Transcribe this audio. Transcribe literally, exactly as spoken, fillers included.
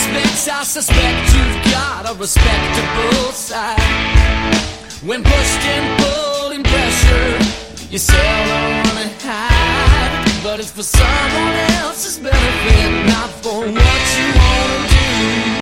aspects, I suspect you've got a respectable side. When pushed and pulled and pressured, you seldom run and hide. But it's for someone else's benefit, not for what you want to do.